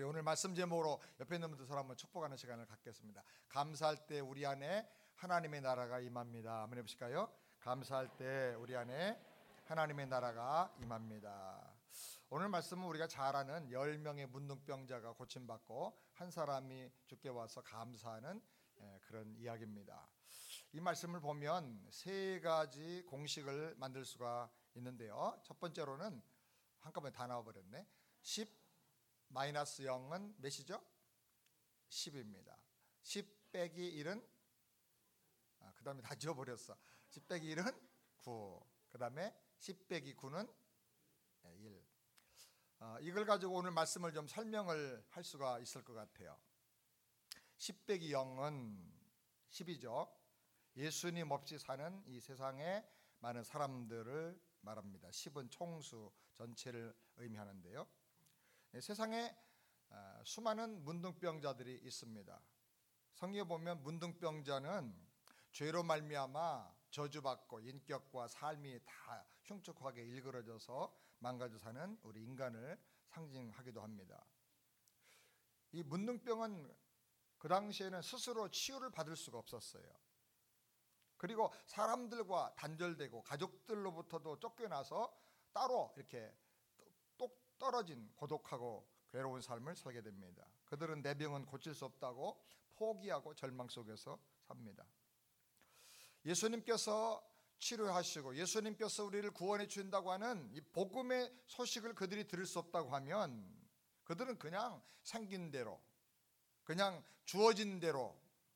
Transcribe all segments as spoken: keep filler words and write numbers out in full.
우리 오늘 말씀 제목으로 옆에 있는 분들 한번 축복하는 시간을 갖겠습니다. 감사할 때 우리 안에 하나님의 나라가 임합니다. 한번 해보실까요? 감사할 때 우리 안에 하나님의 나라가 임합니다. 오늘 말씀은 우리가 잘 아는 열 명의 문둥병자가 고침받고 한 사람이 죽게 와서 감사하는 그런 이야기입니다. 이 말씀을 보면 세 가지 공식을 만들 수가 있는데요. 첫 번째로는 한꺼번에 다 나와버렸네. 십 마이너스 영은 몇이죠? 십입니다. 십 빼기 일은 아, 그 다음에 다 지워버렸어. 십 빼기 일은 구. 그 다음에 십 빼기 구는 일. 어, 이걸 가지고 오늘 말씀을 좀 설명을 할 수가 있을 것 같아요. 십 빼기 영은 십이죠. 예수님 없이 사는 이 세상에 많은 사람들을 말합니다. 십은 총수 전체를 의미하는데요. 세상에 수많은 문둥병자들이 있습니다. 성경에 보면 문둥병자는 죄로 말미암아 저주받고 인격과 삶이 다 흉측하게 일그러져서 망가져 사는 우리 인간을 상징하기도 합니다. 이 문둥병은 그 당시에는 스스로 치유를 받을 수가 없었어요. 그리고 사람들과 단절되고 가족들로부터도 쫓겨나서 따로 이렇게 똑 떨어진 고독하고 괴로운 삶을 살게 됩니다. 그들은 내 병은 고칠 수 없다고 포기하고 절망 속에서 삽니다. 예수님께서 치료하시고 예수님께서 우리를 구원해 주신다고 하는 이 복음의 소식을 그들이 들을 수 없다고 하면 그들은 그냥 생긴 대로, 그냥 주어진 대로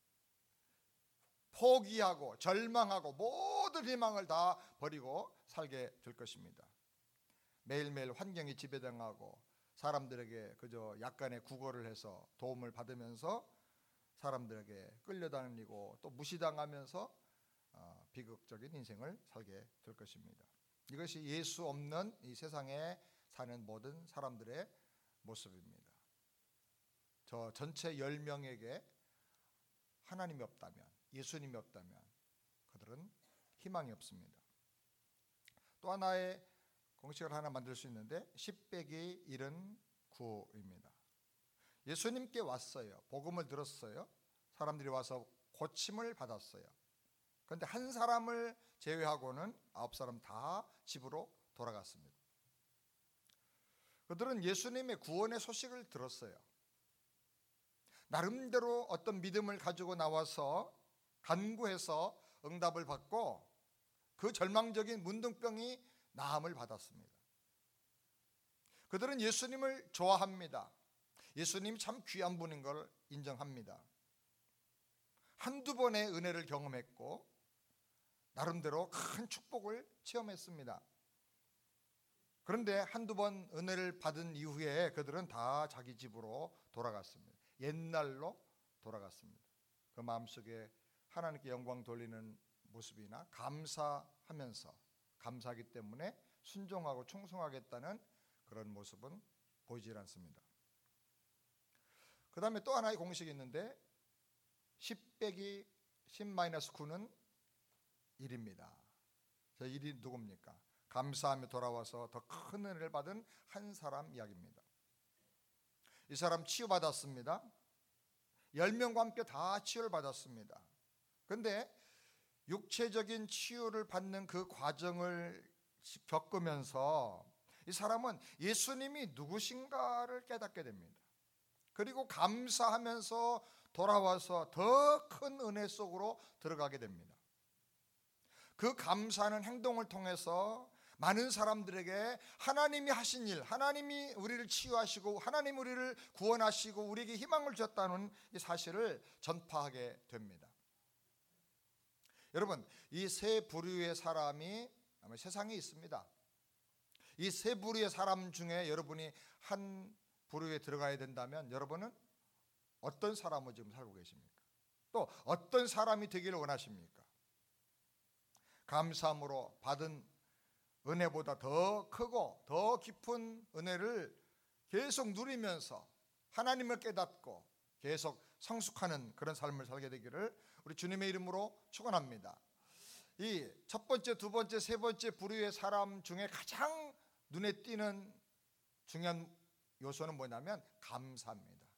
포기하고 절망하고 모든 희망을 다 버리고 살게 될 것입니다. 매일매일 환경이 지배당하고 사람들에게 그저 약간의 구걸을 해서 도움을 받으면서 사람들에게 끌려다니고 또 무시당하면서 비극적인 인생을 살게 될 것입니다. 이것이 예수 없는 이 세상에 사는 모든 사람들의 모습입니다. 저 전체 열 명에게 하나님이 없다면, 예수님이 없다면 그들은 희망이 없습니다. 또 하나의 공식을 하나 만들 수 있는데 십 빼기 일은 구입니다. 예수님께 왔어요. 복음을 들었어요. 사람들이 와서 고침을 받았어요. 그런데 한 사람을 제외하고는 아홉 사람 다 집으로 돌아갔습니다. 그들은 예수님의 구원의 소식을 들었어요. 나름대로 어떤 믿음을 가지고 나와서 간구해서 응답을 받고 그 절망적인 문둥병이 나음을 받았습니다. 그들은 예수님을 좋아합니다. 예수님이 참 귀한 분인 걸 인정합니다. 한두 번의 은혜를 경험했고 나름대로 큰 축복을 체험했습니다. 그런데 한두 번 은혜를 받은 이후에 그들은 다 자기 집으로 돌아갔습니다. 옛날로 돌아갔습니다. 그 마음속에 하나님께 영광 돌리는 모습이나 감사하면서 감사하기 때문에 순종하고 충성하겠다는 그런 모습은 보이질 않습니다. 그 다음에 또 하나의 공식이 있는데 십 빼기 십 마이너스 구는 일입니다. 저 일이 누굽니까? 감사하며 돌아와서 더 큰 은혜를 받은 한 사람 이야기입니다. 이 사람 치유받았습니다. 열 명과 함께 다 치유를 받았습니다. 그런데 육체적인 치유를 받는 그 과정을 겪으면서 이 사람은 예수님이 누구신가를 깨닫게 됩니다. 그리고 감사하면서 돌아와서 더 큰 은혜 속으로 들어가게 됩니다. 그 감사하는 행동을 통해서 많은 사람들에게 하나님이 하신 일, 하나님이 우리를 치유하시고 하나님이 우리를 구원하시고 우리에게 희망을 주셨다는 이 사실을 전파하게 됩니다. 여러분, 이 세 부류의 사람이 아마 세상에 있습니다. 이 세 부류의 사람 중에 여러분이 한 부류에 들어가야 된다면 여러분은 어떤 사람으로 지금 살고 계십니까? 또 어떤 사람이 되기를 원하십니까? 감사함으로 받은 은혜보다 더 크고 더 깊은 은혜를 계속 누리면서 하나님을 깨닫고 계속 성숙하는 그런 삶을 살게 되기를 우리 주님의 이름으로 축원합니다. 이 첫 번째, 두 번째, 세 번째 부류의 사람 중에 가장 눈에 띄는 중요한 요소는 뭐냐면 감사입니다.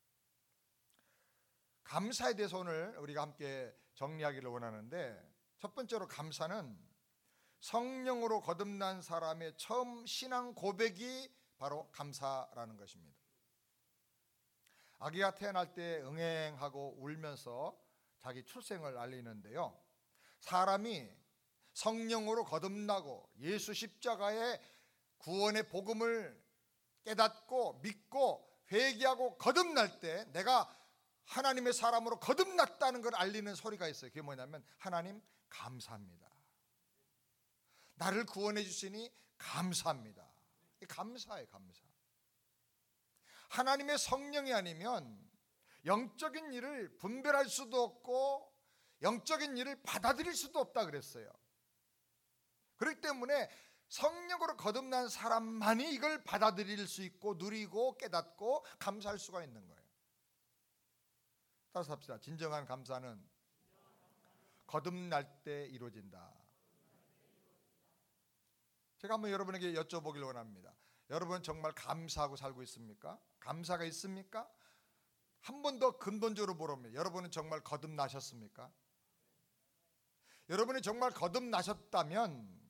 감사에 대해서 오늘 우리가 함께 정리하기를 원하는데, 첫 번째로 감사는 성령으로 거듭난 사람의 처음 신앙 고백이 바로 감사라는 것입니다. 아기가 태어날 때 응행하고 울면서 자기 출생을 알리는데요, 사람이 성령으로 거듭나고 예수 십자가의 구원의 복음을 깨닫고 믿고 회개하고 거듭날 때 내가 하나님의 사람으로 거듭났다는 걸 알리는 소리가 있어요. 그게 뭐냐면 하나님 감사합니다. 나를 구원해 주시니 감사합니다. 감사예요, 감사. 하나님의 성령이 아니면 영적인 일을 분별할 수도 없고 영적인 일을 받아들일 수도 없다 그랬어요. 그렇기 때문에 성령으로 거듭난 사람만이 이걸 받아들일 수 있고 누리고 깨닫고 감사할 수가 있는 거예요. 따라서 합시다. 진정한 감사는 거듭날 때 이루어진다. 제가 한번 여러분에게 여쭤보길 원합니다. 여러분 정말 감사하고 살고 있습니까? 감사가 있습니까? 한 번 더 근본적으로 물어봅니다. 여러분은 정말 거듭나셨습니까? 여러분이 정말 거듭나셨다면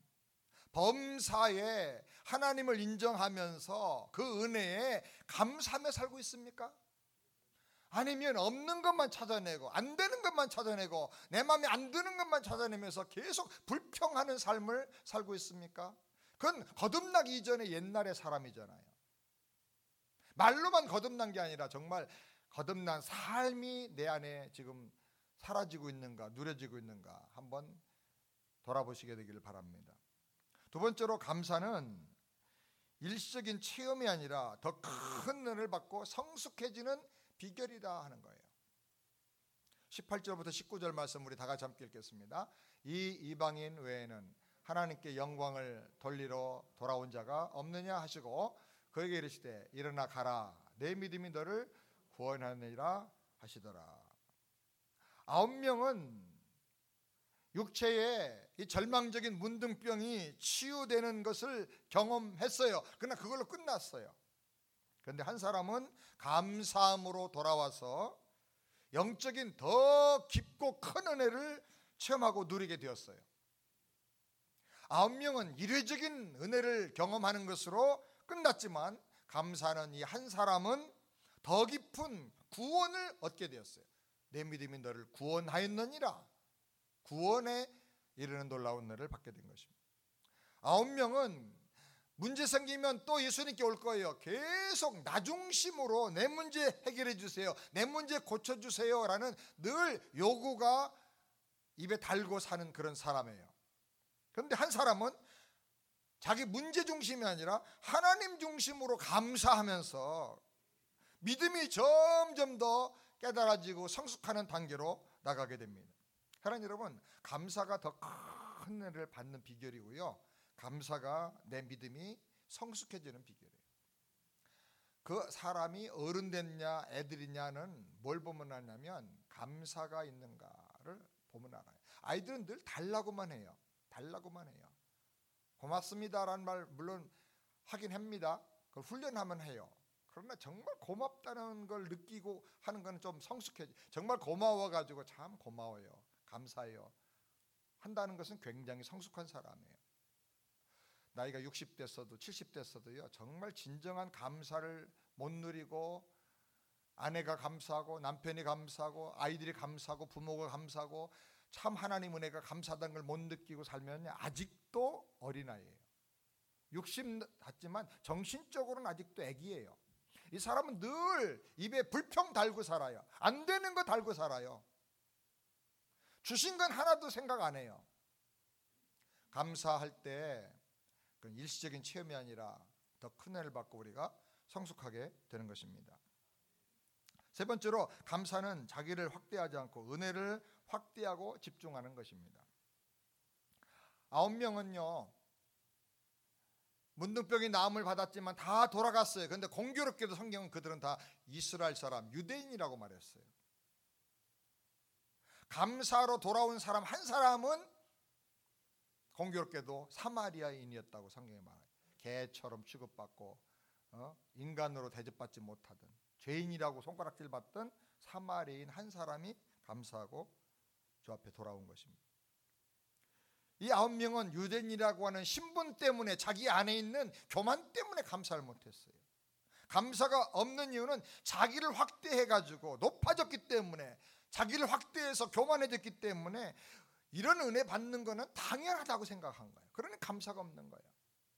범사에 하나님을 인정하면서 그 은혜에 감사하며 살고 있습니까? 아니면 없는 것만 찾아내고 안 되는 것만 찾아내고 내 마음에 안 드는 것만 찾아내면서 계속 불평하는 삶을 살고 있습니까? 그건 거듭나기 이전의 옛날의 사람이잖아요. 말로만 거듭난 게 아니라 정말 거듭난 삶이 내 안에 지금 사라지고 있는가, 누려지고 있는가 한번 돌아보시게 되기를 바랍니다. 두 번째로 감사는 일시적인 체험이 아니라 더 큰 은혜를 받고 성숙해지는 비결이다 하는 거예요. 십팔 절부터 십구 절 말씀 우리 다 같이 함께 읽겠습니다. 이 이방인 외에는 하나님께 영광을 돌리러 돌아온 자가 없느냐 하시고 그에게 이르시되 일어나 가라, 내 믿음이 너를 구원하느니라 하시더라. 아홉 명은 육체의 이 절망적인 문둥병이 치유되는 것을 경험했어요. 그러나 그걸로 끝났어요. 그런데 한 사람은 감사함으로 돌아와서 영적인 더 깊고 큰 은혜를 체험하고 누리게 되었어요. 아홉 명은 일회적인 은혜를 경험하는 것으로 끝났지만 감사하는 이 한 사람은 더 깊은 구원을 얻게 되었어요. 내 믿음이 너를 구원하였느니라. 구원에 이르는 놀라운 은혜를 받게 된 것입니다. 아홉 명은 문제 생기면 또 예수님께 올 거예요. 계속 나 중심으로 내 문제 해결해 주세요, 내 문제 고쳐주세요 라는 늘 요구가 입에 달고 사는 그런 사람이에요. 그런데 한 사람은 자기 문제 중심이 아니라 하나님 중심으로 감사하면서 믿음이 점점 더 깨달아지고 성숙하는 단계로 나가게 됩니다. 사랑하는 여러분, 감사가 더 큰 은혜를 받는 비결이고요, 감사가 내 믿음이 성숙해지는 비결이에요. 그 사람이 어른 됐냐 애들이냐는 뭘 보면 아냐면 감사가 있는가를 보면 알아요. 아이들은 늘 달라고만 해요. 달라고만 해요. 고맙습니다라는 말 물론 하긴 합니다. 그걸 훈련하면 해요. 그러나 정말 고맙다는 걸 느끼고 하는 건 좀 성숙해지. 정말 고마워가지고 참 고마워요, 감사해요 한다는 것은 굉장히 성숙한 사람이에요. 나이가 육십 됐어도 칠십 됐어도요 정말 진정한 감사를 못 누리고 아내가 감사하고 남편이 감사하고 아이들이 감사하고 부모가 감사하고 참 하나님 은혜가 감사하다는 걸 못 느끼고 살면 아직도 어린아이예요. 육십 났지만 정신적으로는 아직도 애기예요. 이 사람은 늘 입에 불평 달고 살아요. 안 되는 거 달고 살아요. 주신 건 하나도 생각 안 해요. 감사할 때 그건 일시적인 체험이 아니라 더 큰 은혜를 받고 우리가 성숙하게 되는 것입니다. 세 번째로 감사는 자기를 확대하지 않고 은혜를 확대하고 집중하는 것입니다. 아홉 명은요 문둥병이 나음을 받았지만 다 돌아갔어요. 그런데 공교롭게도 성경은 그들은 다 이스라엘 사람, 유대인이라고 말했어요. 감사로 돌아온 사람 한 사람은 공교롭게도 사마리아인이었다고 성경에 말해요. 개처럼 취급받고 어? 인간으로 대접받지 못하던 죄인이라고 손가락질 받던 사마리아인 한 사람이 감사하고 주 앞에 돌아온 것입니다. 이 아홉 명은 유대인이라고 하는 신분 때문에, 자기 안에 있는 교만 때문에 감사를 못했어요. 감사가 없는 이유는 자기를 확대해가지고 높아졌기 때문에, 자기를 확대해서 교만해졌기 때문에 이런 은혜 받는 거는 당연하다고 생각한 거예요. 그러니 감사가 없는 거예요.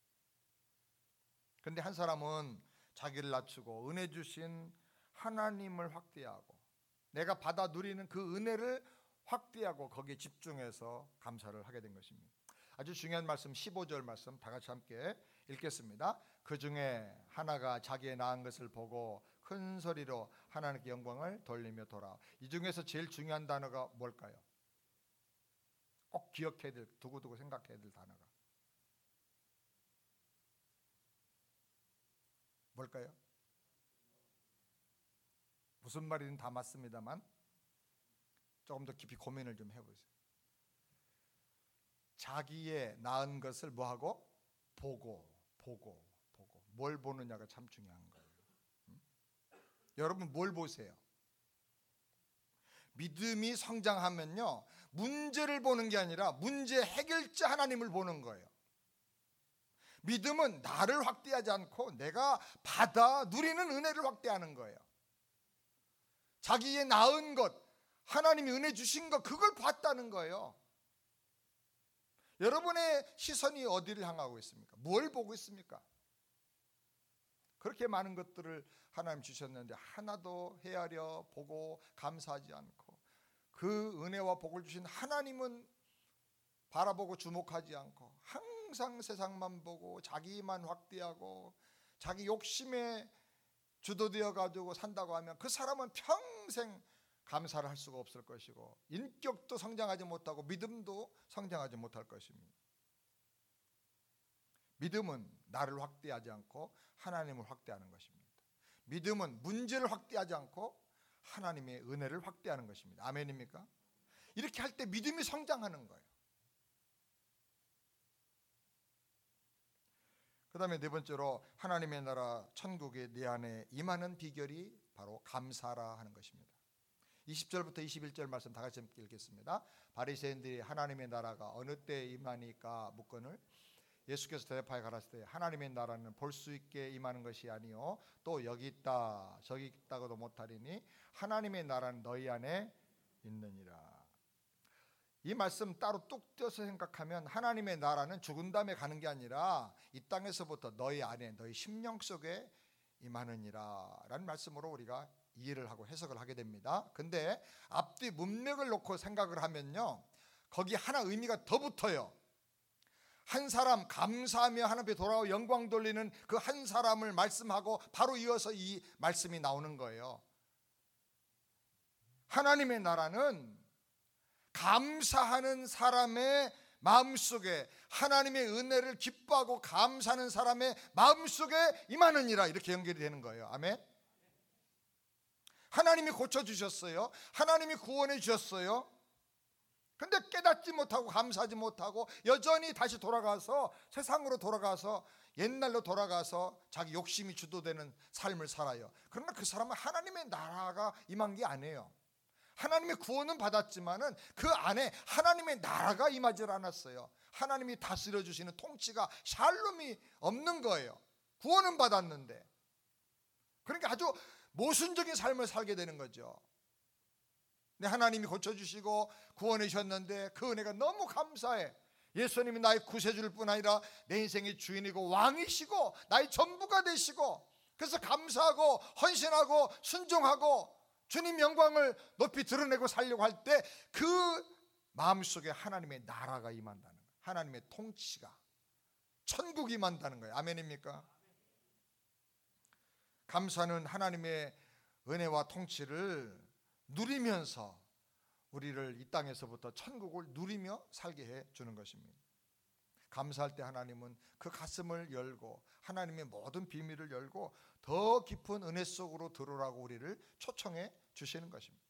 그런데 한 사람은 자기를 낮추고 은혜 주신 하나님을 확대하고 내가 받아 누리는 그 은혜를 확대하고 거기에 집중해서 감사를 하게 된 것입니다. 아주 중요한 말씀, 십오 절 말씀 다 같이 함께 읽겠습니다. 그 중에 하나가 자기의 낳은 것을 보고 큰 소리로 하나님께 영광을 돌리며 돌아와. 이 중에서 제일 중요한 단어가 뭘까요? 꼭 기억해야 될, 두고두고 생각해야 될 단어가 뭘까요? 무슨 말이든 다 맞습니다만 조금 더 깊이 고민을 좀 해보세요. 자기의 낳은 것을 뭐하고? 보고 보고 보고. 뭘 보느냐가 참 중요한 거예요. 음? 여러분 뭘 보세요? 믿음이 성장하면요, 문제를 보는 게 아니라 문제 해결자 하나님을 보는 거예요. 믿음은 나를 확대하지 않고 내가 받아 누리는 은혜를 확대하는 거예요. 자기의 낳은 것, 하나님이 은혜 주신 것, 그걸 봤다는 거예요. 여러분의 시선이 어디를 향하고 있습니까? 뭘 보고 있습니까? 그렇게 많은 것들을 하나님 주셨는데 하나도 헤아려 보고 감사하지 않고, 그 은혜와 복을 주신 하나님은 바라보고 주목하지 않고 항상 세상만 보고 자기만 확대하고 자기 욕심에 주도되어 가지고 산다고 하면 그 사람은 평생 감사를 할 수가 없을 것이고 인격도 성장하지 못하고 믿음도 성장하지 못할 것입니다. 믿음은 나를 확대하지 않고 하나님을 확대하는 것입니다. 믿음은 문제를 확대하지 않고 하나님의 은혜를 확대하는 것입니다. 아멘입니까? 이렇게 할 때 믿음이 성장하는 거예요. 그 다음에 네 번째로 하나님의 나라 천국의 내 안에 임하는 비결이 바로 감사라 하는 것입니다. 이십 절부터 이십일 절 말씀 다 같이 읽겠습니다. 바리새인들이 하나님의 나라가 어느 때에 임하니까 묻거늘 예수께서 대답하여 가라사대 하나님의 나라는 볼 수 있게 임하는 것이 아니요 또 여기 있다 저기 있다고도 못하리니 하나님의 나라는 너희 안에 있느니라. 이 말씀 따로 뚝 떼어서 생각하면 하나님의 나라는 죽은 다음에 가는 게 아니라 이 땅에서부터 너희 안에 너희 심령 속에 임하느니라 라는 말씀으로 우리가 이해를 하고 해석을 하게 됩니다. 근데 앞뒤 문맥을 놓고 생각을 하면요, 거기 하나 의미가 더 붙어요. 한 사람 감사하며 하나님 앞에 돌아와 영광 돌리는 그 한 사람을 말씀하고 바로 이어서 이 말씀이 나오는 거예요. 하나님의 나라는 감사하는 사람의 마음속에, 하나님의 은혜를 기뻐하고 감사하는 사람의 마음속에 임하느니라, 이렇게 연결이 되는 거예요. 아멘. 하나님이 고쳐주셨어요. 하나님이 구원해 주셨어요. 근데 깨닫지 못하고 감사하지 못하고 여전히 다시 돌아가서 세상으로 돌아가서 옛날로 돌아가서 자기 욕심이 주도되는 삶을 살아요. 그러나 그 사람은 하나님의 나라가 임한 게 아니에요. 하나님의 구원은 받았지만은 그 안에 하나님의 나라가 임하지 않았어요. 하나님이 다스려 주시는 통치가 샬롬이 없는 거예요. 구원은 받았는데. 그러니까 아주 모순적인 삶을 살게 되는 거죠. 네, 하나님이 고쳐주시고 구원해 주셨는데 그 은혜가 너무 감사해. 예수님이 나의 구세주일 뿐 아니라 내 인생의 주인이고 왕이시고 나의 전부가 되시고, 그래서 감사하고 헌신하고 순종하고 주님 영광을 높이 드러내고 살려고 할 때 그 마음속에 하나님의 나라가 임한다는 거예요. 하나님의 통치가, 천국이 임한다는 거예요. 아멘입니까? 감사는 하나님의 은혜와 통치를 누리면서 우리를 이 땅에서부터 천국을 누리며 살게 해 주는 것입니다. 감사할 때 하나님은 그 가슴을 열고 하나님의 모든 비밀을 열고 더 깊은 은혜 속으로 들어오라고 우리를 초청해 주시는 것입니다.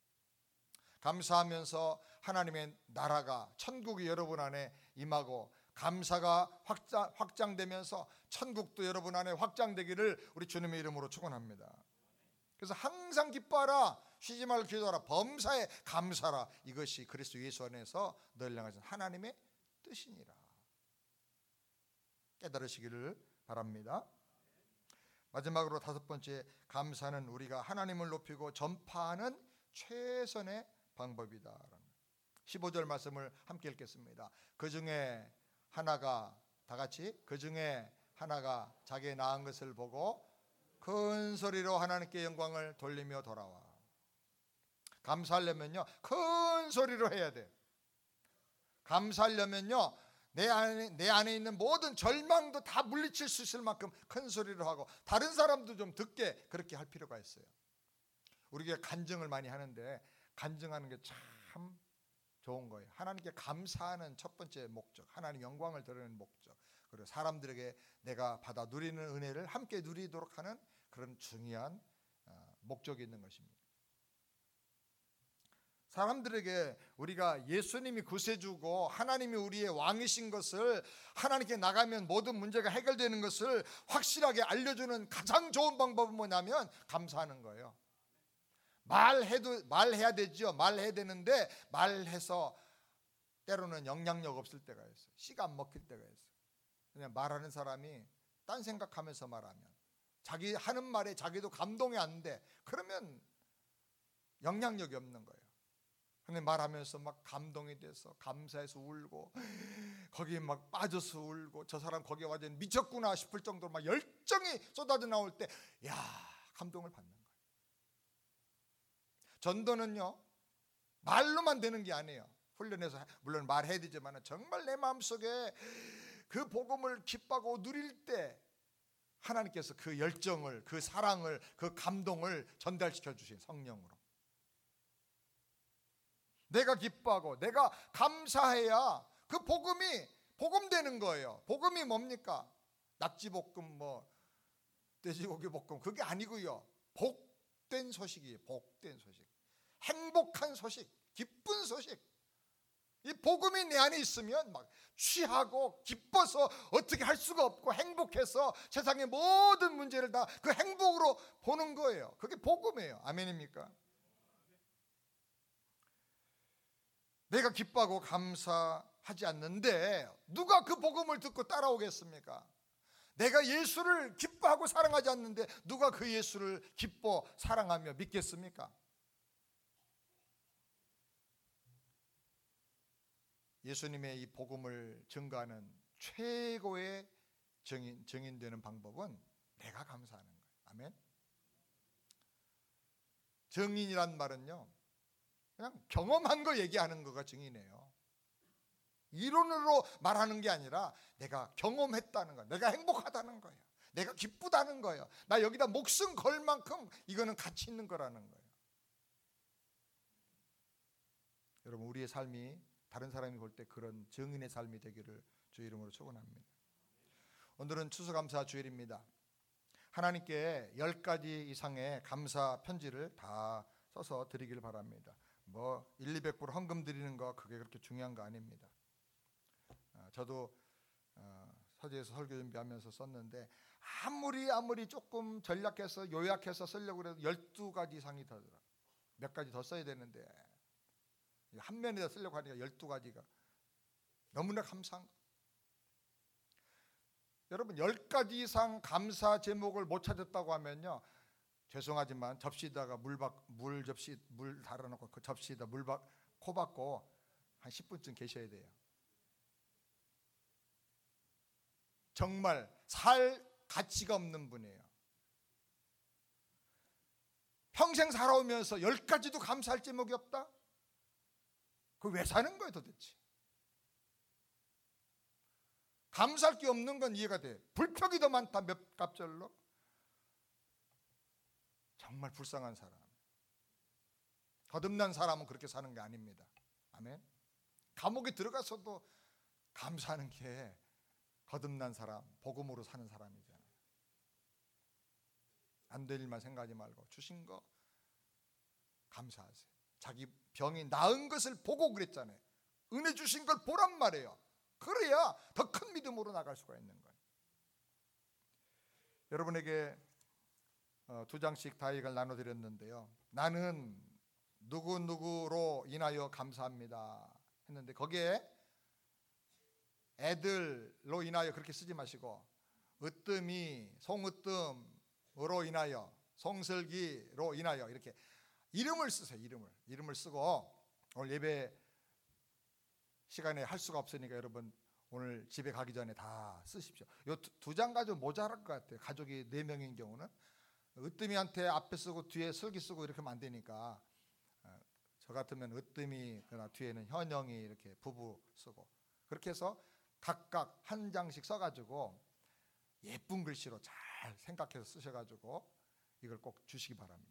감사하면서 하나님의 나라가, 천국이 여러분 안에 임하고 감사가 확장, 확장되면서 천국도 여러분 안에 확장되기를 우리 주님의 이름으로 축원합니다. 그래서 항상 기뻐하라, 쉬지 말고 기도하라, 범사에 감사라. 이것이 그리스도 예수 안에서 너희를 향하신 하나님의 뜻이니라. 깨달으시기를 바랍니다. 마지막으로 다섯 번째, 감사는 우리가 하나님을 높이고 전파하는 최선의 방법이다. 십오 절 말씀을 함께 읽겠습니다. 그 중에 하나가, 다 같이, 그 중에 하나가 자기의 낳은 것을 보고 큰 소리로 하나님께 영광을 돌리며 돌아와. 감사하려면요, 큰 소리로 해야 돼요. 감사하려면요, 내 안에, 내 안에 있는 모든 절망도 다 물리칠 수 있을 만큼 큰 소리로 하고, 다른 사람도 좀 듣게 그렇게 할 필요가 있어요. 우리가 간증을 많이 하는데 간증하는 게 참 좋은 거예요. 하나님께 감사하는 첫 번째 목적, 하나님 영광을 드리는 목적, 그리고 사람들에게 내가 받아 누리는 은혜를 함께 누리도록 하는 그런 중요한 목적이 있는 것입니다. 사람들에게 우리가 예수님이 구세주고 하나님이 우리의 왕이신 것을, 하나님께 나가면 모든 문제가 해결되는 것을 확실하게 알려주는 가장 좋은 방법은 뭐냐면 감사하는 거예요. 말해도 말해야 되죠. 말해야 되는데 말해서 때로는 영향력 없을 때가 있어요. 씨가 안 먹힐 때가 있어요. 그냥 말하는 사람이 딴 생각하면서 말하면, 자기 하는 말에 자기도 감동이 안 돼. 그러면 영향력이 없는 거예요. 근데 말하면서 막 감동이 돼서 감사해서 울고, 거기에 막 빠져서 울고, 저 사람 거기에 완전 미쳤구나 싶을 정도로 막 열정이 쏟아져 나올 때, 야, 감동을 받는 거예요. 전도는요, 말로만 되는 게 아니에요. 훈련해서 물론 말해야 되지만 정말 내 마음속에 그 복음을 기뻐하고 누릴 때 하나님께서 그 열정을, 그 사랑을, 그 감동을 전달시켜 주신 성령으로, 내가 기뻐하고 내가 감사해야 그 복음이 복음되는 거예요. 복음이 뭡니까? 낙지볶음, 뭐 돼지고기 볶음, 그게 아니고요, 복된 소식이에요. 복된 소식, 행복한 소식, 기쁜 소식. 이 복음이 내 안에 있으면 막 취하고 기뻐서 어떻게 할 수가 없고, 행복해서 세상의 모든 문제를 다 그 행복으로 보는 거예요. 그게 복음이에요. 아멘입니까? 내가 기뻐하고 감사하지 않는데 누가 그 복음을 듣고 따라오겠습니까? 내가 예수를 기뻐하고 사랑하지 않는데 누가 그 예수를 기뻐 사랑하며 믿겠습니까? 예수님의 이 복음을 증거하는 최고의 증인, 증인되는 방법은 내가 감사하는 거예요. 아멘. 증인이란 말은요, 그냥 경험한 거 얘기하는 거가 증인이에요. 이론으로 말하는 게 아니라 내가 경험했다는 거예요. 내가 행복하다는 거예요. 내가 기쁘다는 거예요. 나 여기다 목숨 걸 만큼 이거는 가치 있는 거라는 거예요. 여러분, 우리의 삶이 다른 사람이 볼 때 그런 증인의 삶이 되기를 주 이름으로 축원합니다. 오늘은 추수감사 주일입니다. 하나님께 열 가지 이상의 감사 편지를 다 써서 드리길 바랍니다. 뭐 일, 이백 불 헌금 드리는 거 그게 그렇게 중요한 거 아닙니다. 어, 저도 어, 서재에서 설교 준비하면서 썼는데, 아무리 아무리 조금 전략해서 요약해서 쓰려고 해도 열두 가지 이상이 더 들어요. 몇 가지 더 써야 되는데 한 면에다 쓰려고 하니까 열두 가지가 너무나 감사한 거. 여러분, 열 가지 이상 감사 제목을 못 찾았다고 하면요, 죄송하지만 접시에다가 물, 박, 물 접시 물 달아놓고 그 접시에다 물 박, 코 박고 한 십 분쯤 계셔야 돼요. 정말 살 가치가 없는 분이에요. 평생 살아오면서 열 가지도 감사할 제목이 없다? 그 왜 사는 거예요 도대체? 감사할 게 없는 건 이해가 돼. 불평이 더 많다 몇 갑절로. 정말 불쌍한 사람, 거듭난 사람은 그렇게 사는 게 아닙니다. 아멘. 감옥에 들어가서도 감사하는 게 거듭난 사람, 복음으로 사는 사람이잖아요. 안 될 일만 생각하지 말고 주신 거 감사하세요. 자기 병이 나은 것을 보고 그랬잖아요. 은혜 주신 걸 보란 말이에요. 그래야 더 큰 믿음으로 나갈 수가 있는 거예요. 여러분에게 두 장씩 다이어를 나눠드렸는데요. 나는 누구누구로 인하여 감사합니다 했는데 거기에 애들로 인하여 그렇게 쓰지 마시고 으뜸이 송으뜸으로 인하여 송슬기로 인하여 이렇게 이름을 쓰세요. 이름을 이름을 쓰고 오늘 예배 시간에 할 수가 없으니까 여러분 오늘 집에 가기 전에 다 쓰십시오. 이 두 장 가지고 모자랄 것 같아요. 가족이 네 명인 경우는 으뜸이한테 앞에 쓰고 뒤에 슬기 쓰고 이렇게 하면 안 되니까 저 같으면 으뜸이 그러나 뒤에는 현영이 이렇게 부부 쓰고 그렇게 해서 각각 한 장씩 써가지고 예쁜 글씨로 잘 생각해서 쓰셔가지고 이걸 꼭 주시기 바랍니다.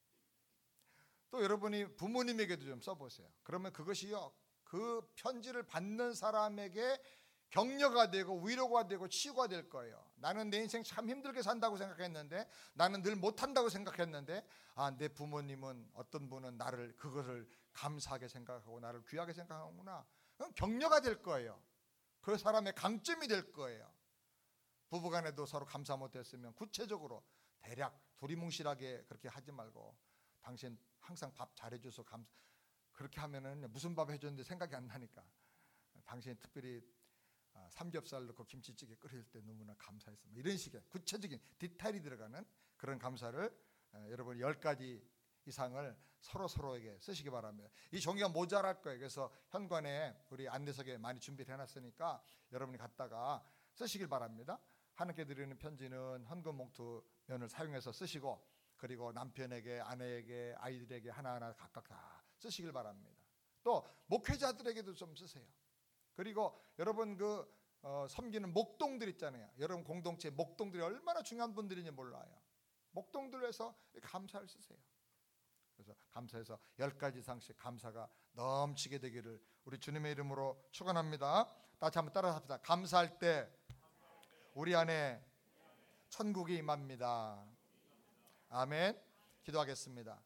또 여러분이 부모님에게도 좀 써보세요. 그러면 그것이요 그 편지를 받는 사람에게 격려가 되고 위로가 되고 치유가 될 거예요. 나는 내 인생 참 힘들게 산다고 생각했는데 나는 늘 못한다고 생각했는데 아, 내 부모님은 어떤 분은 나를 그것을 감사하게 생각하고 나를 귀하게 생각하구나. 그럼 격려가 될 거예요. 그 사람의 강점이 될 거예요. 부부간에도 서로 감사 못했으면 구체적으로 대략 두리뭉실하게 그렇게 하지 말고 당신 항상 밥 잘해줘서 감 그렇게 하면은 무슨 밥 해줬는데 생각이 안 나니까 당신이 특별히 삼겹살 넣고 김치찌개 끓일 때 너무나 감사했어. 이런 식의 구체적인 디테일이 들어가는 그런 감사를 여러분 열 가지 이상을 서로 서로에게 쓰시기 바랍니다. 이 종이가 모자랄 거예요. 그래서 현관에 우리 안내석에 많이 준비를 해놨으니까 여러분이 갖다가 쓰시길 바랍니다. 하나님께 드리는 편지는 현금 봉투 면을 사용해서 쓰시고 그리고 남편에게 아내에게 아이들에게 하나하나 각각 다 쓰시길 바랍니다. 또 목회자들에게도 좀 쓰세요. 그리고 여러분 그 어, 섬기는 목동들 있잖아요. 여러분 공동체 목동들이 얼마나 중요한 분들인지 몰라요. 목동들에서 감사를 쓰세요. 그래서 감사해서 열 가지 이상씩 감사가 넘치게 되기를 우리 주님의 이름으로 축원합니다. 다시 한번 따라서 합시다. 감사할 때 우리 안에 천국이 임합니다. 아멘. 기도하겠습니다.